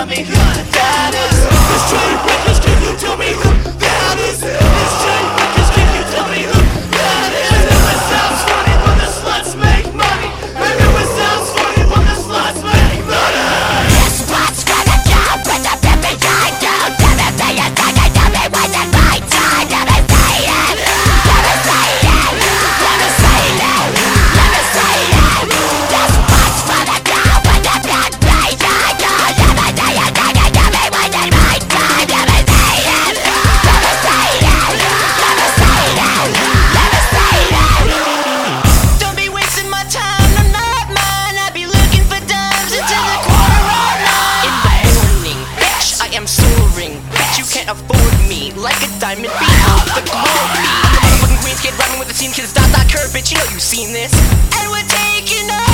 tell me who that is? This train wreckers, can you tell me who that is? This train wreckers, can you tell me who that is? I know it sounds funny, but the sluts make money. I know it sounds funny, but the sluts make money. This spot's gonna go with the pimpin' kind. Don't tell me that you're talking to me when it's my time. Let me say it. Let me say it. Let me say it. Let me say it. This spot's gonna go with the pimpin' kind. Don't tell me that you're talking to me when it's my time. Let me say it. Let me say it. Let me say it. Let me say it. Don't be wasting my time, I'm not mine. I be looking for dimes until the quarter of nine. In the morning, bitch, I am soaring. Bitch, you can't afford me. Like a diamond behold the glory. I'm the motherfucking Queen's kid, rhyming with the scene, kids dot curve, bitch, you know you've seen this. And we're taking over.